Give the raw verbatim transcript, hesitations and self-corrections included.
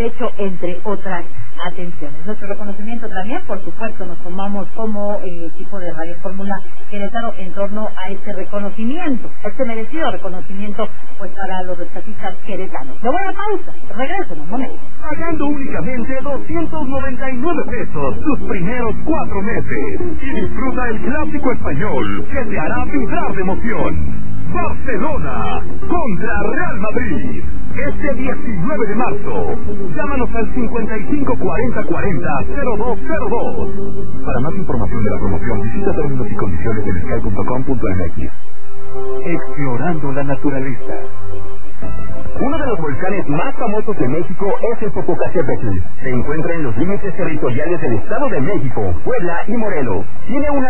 techo, entre otras atenciones. Nuestro reconocimiento también, por supuesto, nos tomamos como eh, equipo de Radio Fórmula Querétaro en torno a este reconocimiento, este merecido reconocimiento pues para los rescatistas queretanos. De buena pausa, regreso en un momento. Pagando únicamente doscientos noventa y nueve pesos tus primeros cuatro meses y disfruta el clásico español que te hará vibrar de emoción. Barcelona contra Real Madrid, este diecinueve de marzo. Llámanos al cincuenta y cinco cuarenta cuarenta cero dos cero dos. Para más información de la promoción, visita términos y condiciones en sky punto com punto m x. Explorando la naturaleza. Uno de los volcanes más famosos de México es el Popocatépetl. Se encuentra en los límites territoriales del Estado de México, Puebla y Morelos. Tiene una